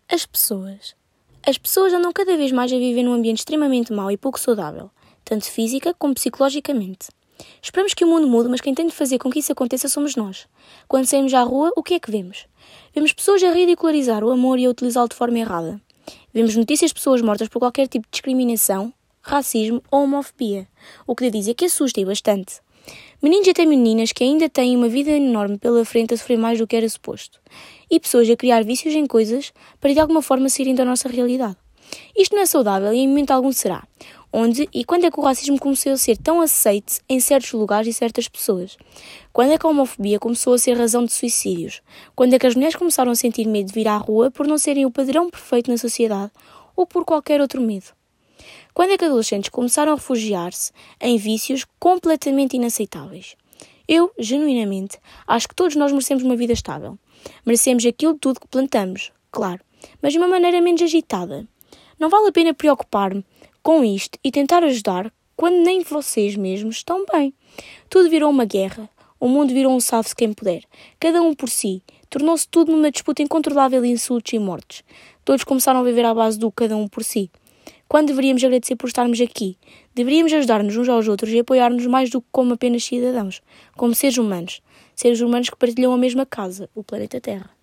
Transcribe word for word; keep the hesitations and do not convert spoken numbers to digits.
As pessoas. As pessoas andam cada vez mais a viver num ambiente extremamente mau e pouco saudável, tanto física como psicologicamente. Esperamos que o mundo mude, mas quem tem de fazer com que isso aconteça somos nós. Quando saímos à rua, o que é que vemos? Vemos pessoas a ridicularizar o amor e a utilizá-lo de forma errada. Vemos notícias de pessoas mortas por qualquer tipo de discriminação, racismo ou homofobia, o que devo dizer que assusta e bastante. Meninos e até meninas que ainda têm uma vida enorme pela frente a sofrer mais do que era suposto. E pessoas a criar vícios em coisas para de alguma forma saírem da nossa realidade. Isto não é saudável e em momento algum será. Onde e quando é que o racismo começou a ser tão aceite em certos lugares e certas pessoas? Quando é que a homofobia começou a ser razão de suicídios? Quando é que as mulheres começaram a sentir medo de vir à rua por não serem o padrão perfeito na sociedade ou por qualquer outro medo? Quando é que adolescentes começaram a refugiar-se em vícios completamente inaceitáveis? Eu, genuinamente, acho que todos nós merecemos uma vida estável. Merecemos aquilo tudo que plantamos, claro, mas de uma maneira menos agitada. Não vale a pena preocupar-me com isto e tentar ajudar quando nem vocês mesmos estão bem. Tudo virou uma guerra. O mundo virou um salve-se quem puder. Cada um por si. Tornou-se tudo numa disputa incontrolável de insultos e mortes. Todos começaram a viver à base do cada um por si. Quando deveríamos agradecer por estarmos aqui? Deveríamos ajudar-nos uns aos outros e apoiar-nos mais do que como apenas cidadãos, como seres humanos. Seres humanos que partilham a mesma casa, o planeta Terra.